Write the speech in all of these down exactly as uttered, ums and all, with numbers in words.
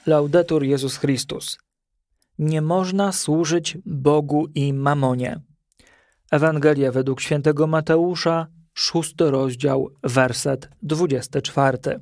Laudetur Jezus Chrystus. Nie można służyć Bogu i mamonie. Ewangelia według świętego Mateusza, szósty rozdział, werset dwudziesty czwarty.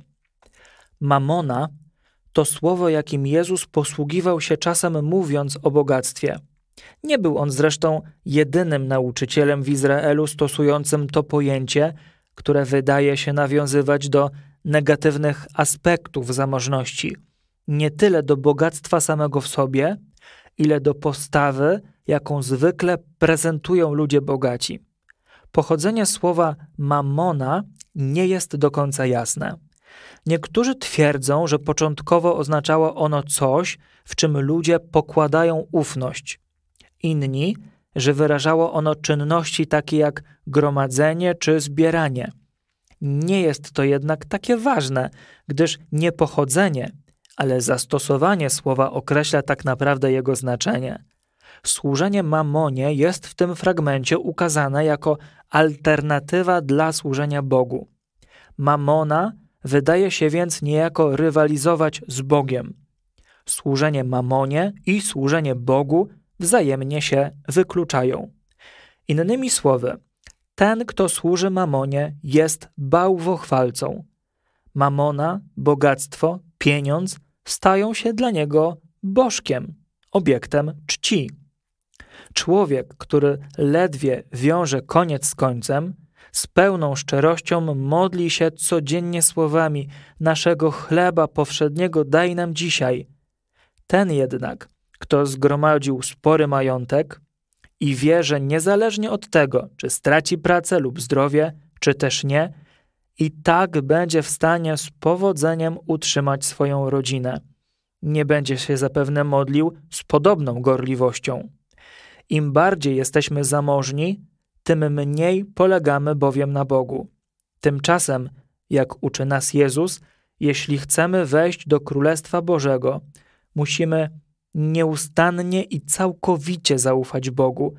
Mamona to słowo, jakim Jezus posługiwał się czasem mówiąc o bogactwie. Nie był on zresztą jedynym nauczycielem w Izraelu stosującym to pojęcie, które wydaje się nawiązywać do negatywnych aspektów zamożności. Nie tyle do bogactwa samego w sobie, ile do postawy, jaką zwykle prezentują ludzie bogaci. Pochodzenie słowa mamona nie jest do końca jasne. Niektórzy twierdzą, że początkowo oznaczało ono coś, w czym ludzie pokładają ufność. Inni, że wyrażało ono czynności takie jak gromadzenie czy zbieranie. Nie jest to jednak takie ważne, gdyż nie pochodzenie, ale zastosowanie słowa określa tak naprawdę jego znaczenie. Służenie mamonie jest w tym fragmencie ukazane jako alternatywa dla służenia Bogu. Mamona wydaje się więc niejako rywalizować z Bogiem. Służenie mamonie i służenie Bogu wzajemnie się wykluczają. Innymi słowy, ten, kto służy mamonie, jest bałwochwalcą. Mamona, bogactwo, pieniądz stają się dla niego bożkiem, obiektem czci. Człowiek, który ledwie wiąże koniec z końcem, z pełną szczerością modli się codziennie słowami: naszego chleba powszedniego daj nam dzisiaj. Ten jednak, kto zgromadził spory majątek i wie, że niezależnie od tego, czy straci pracę lub zdrowie, czy też nie, i tak będzie w stanie z powodzeniem utrzymać swoją rodzinę. Nie będzie się zapewne modlił z podobną gorliwością. Im bardziej jesteśmy zamożni, tym mniej polegamy bowiem na Bogu. Tymczasem, jak uczy nas Jezus, jeśli chcemy wejść do Królestwa Bożego, musimy nieustannie i całkowicie zaufać Bogu.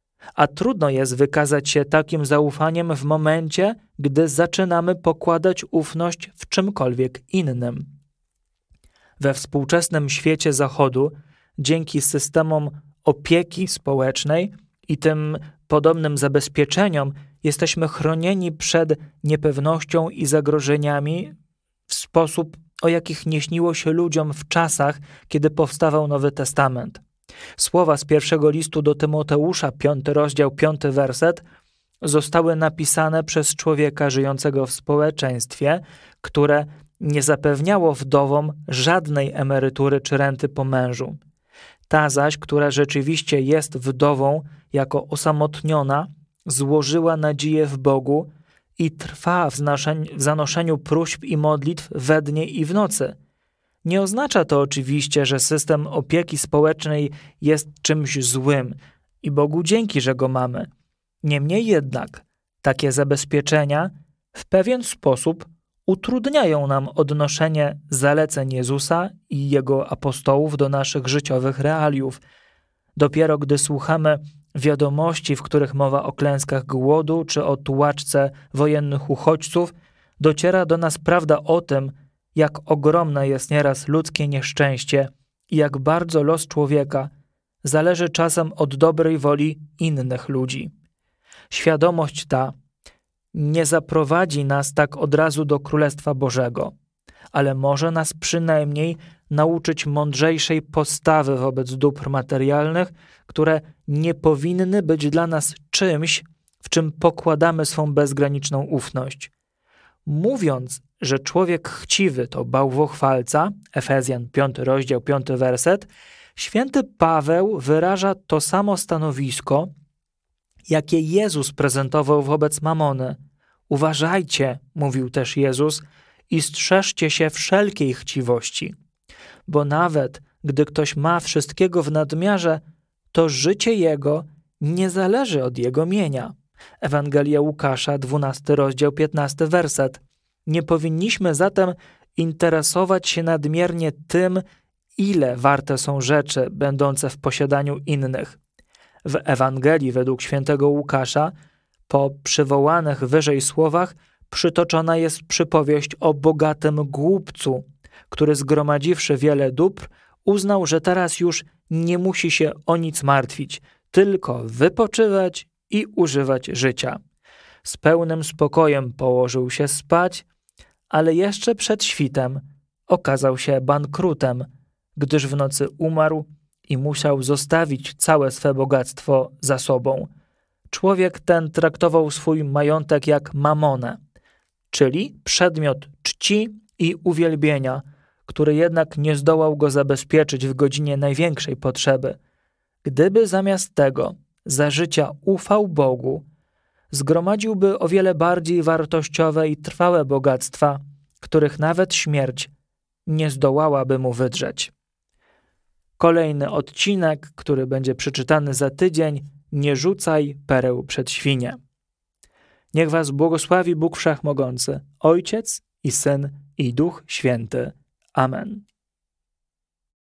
A trudno jest wykazać się takim zaufaniem w momencie, gdy zaczynamy pokładać ufność w czymkolwiek innym. We współczesnym świecie Zachodu, dzięki systemom opieki społecznej i tym podobnym zabezpieczeniom, jesteśmy chronieni przed niepewnością i zagrożeniami w sposób, o jakich nie śniło się ludziom w czasach, kiedy powstawał Nowy Testament. Słowa z pierwszego listu do Tymoteusza, piąty rozdział, piąty werset, zostały napisane przez człowieka żyjącego w społeczeństwie, które nie zapewniało wdowom żadnej emerytury czy renty po mężu. Ta zaś, która rzeczywiście jest wdową, jako osamotniona, złożyła nadzieję w Bogu i trwa w, w zanoszeniu próśb i modlitw we dnie i w nocy. Nie oznacza to oczywiście, że system opieki społecznej jest czymś złym i Bogu dzięki, że go mamy. Niemniej jednak takie zabezpieczenia w pewien sposób utrudniają nam odnoszenie zaleceń Jezusa i Jego apostołów do naszych życiowych realiów. Dopiero gdy słuchamy wiadomości, w których mowa o klęskach głodu czy o tułaczce wojennych uchodźców, dociera do nas prawda o tym, jak ogromne jest nieraz ludzkie nieszczęście i jak bardzo los człowieka zależy czasem od dobrej woli innych ludzi. Świadomość ta nie zaprowadzi nas tak od razu do Królestwa Bożego, ale może nas przynajmniej nauczyć mądrzejszej postawy wobec dóbr materialnych, które nie powinny być dla nas czymś, w czym pokładamy swą bezgraniczną ufność. Mówiąc, że człowiek chciwy to bałwochwalca, Efezjan piąty rozdział, piąty werset, święty Paweł wyraża to samo stanowisko, jakie Jezus prezentował wobec mamony. Uważajcie, mówił też Jezus, i strzeżcie się wszelkiej chciwości, bo nawet gdy ktoś ma wszystkiego w nadmiarze, to życie jego nie zależy od jego mienia. Ewangelia Łukasza, dwunasty rozdział, piętnasty werset. Nie powinniśmy zatem interesować się nadmiernie tym, ile warte są rzeczy będące w posiadaniu innych. W Ewangelii według świętego Łukasza po przywołanych wyżej słowach przytoczona jest przypowieść o bogatym głupcu, który zgromadziwszy wiele dóbr, uznał, że teraz już nie musi się o nic martwić, tylko wypoczywać i używać życia. Z pełnym spokojem położył się spać, ale jeszcze przed świtem okazał się bankrutem, gdyż w nocy umarł i musiał zostawić całe swe bogactwo za sobą. Człowiek ten traktował swój majątek jak mamonę, czyli przedmiot czci i uwielbienia, który jednak nie zdołał go zabezpieczyć w godzinie największej potrzeby. Gdyby zamiast tego za życia ufał Bogu, zgromadziłby o wiele bardziej wartościowe i trwałe bogactwa, których nawet śmierć nie zdołałaby mu wydrzeć. Kolejny odcinek, który będzie przeczytany za tydzień, nie rzucaj pereł przed świnie. Niech was błogosławi Bóg Wszechmogący, Ojciec i Syn i Duch Święty. Amen.